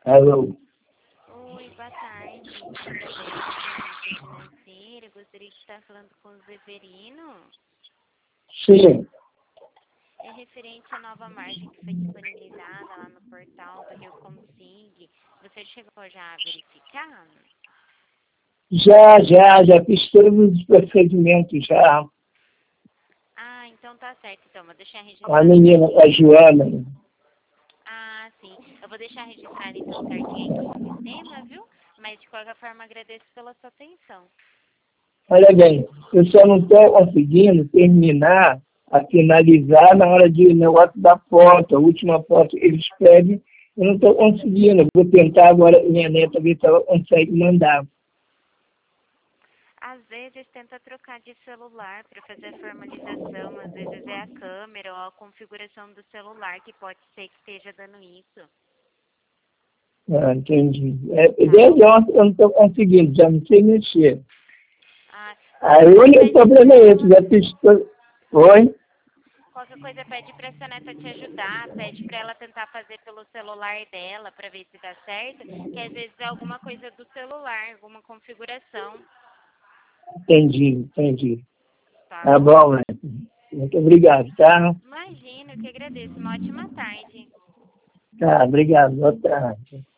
Alô. Oi, boa tarde. Através da financeira, gostaria de estar falando com o Zeferino. Sim. É referente à nova margem que foi disponibilizada lá no portal do Rio Consig. Você chegou já a verificar? Já fiz todos os procedimentos já. Ah, então tá certo. Então, vou deixar A registrado menina, a certinho. Joana. Ah, sim. Eu vou deixar registrado então certinho aqui no sistema, viu? Mas de qualquer forma agradeço pela sua atenção. Olha bem, eu só não estou conseguindo terminar, a finalizar na hora de negócio da foto, a última foto eles pedem, eu não estou conseguindo. Eu vou tentar agora, minha neta, ver se ela consegue mandar. Às vezes tenta trocar de celular para fazer a formalização, às vezes é a câmera ou a configuração do celular que pode ser que esteja dando isso. Ah, entendi. Tá Desde bom? ontem eu não estou conseguindo, já não sei mexer. Ah, Aí o único problema é esse, já fiz todo... Oi? qualquer coisa pede para essa neta te ajudar, pede para ela tentar fazer pelo celular dela para ver se dá certo, que às vezes é alguma coisa do celular, alguma configuração, Entendi. tá Tá bom? bom, né? Muito obrigado, tá? Imagina, eu que agradeço. Uma ótima tarde. Tá, obrigado. Boa tarde.